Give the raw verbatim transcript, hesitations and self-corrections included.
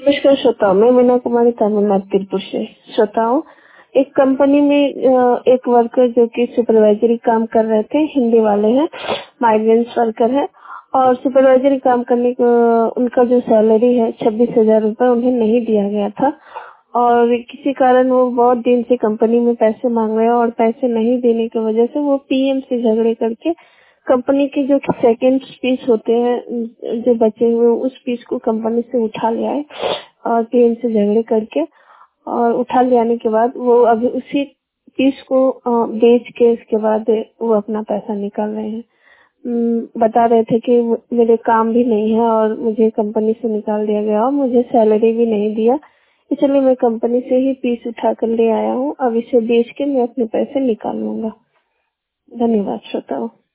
नमस्कार श्रोताओं, मैं मीना कुमारी तमिलनाडु तिरुपुर से। श्रोताओं, एक कंपनी में अ, एक वर्कर जो कि सुपरवाइजरी काम कर रहे थे, हिंदी वाले हैं, माइग्रेंट्स वर्कर है और सुपरवाइजरी काम करने को उनका जो सैलरी है छब्बीस हजार रूपए उन्हें नहीं दिया गया था और किसी कारण वो बहुत दिन से कंपनी में पैसे मांग रहे हैं और पैसे नहीं देने की वजह से वो पीएम से झगड़े करके कंपनी के जो सेकंड पीस होते हैं जो बचे हुए उस पीस को कंपनी से उठा लिया है और पीएम से झगड़े करके और उठा ले आने के बाद वो अभी उसी पीस को अ, बेच के इसके बाद वो अपना पैसा निकाल रहे हैं। उम, बता रहे थे कि वो- मेरे काम भी नहीं है और मुझे कंपनी से निकाल दिया गया और मुझे सैलरी भी नहीं दिया, इसलिए मैं कंपनी से ही पीस उठा कर ले आया हूँ। अब इसे बेच के मैं अपने पैसे निकाल लूंगा। धन्यवाद श्रोताओं।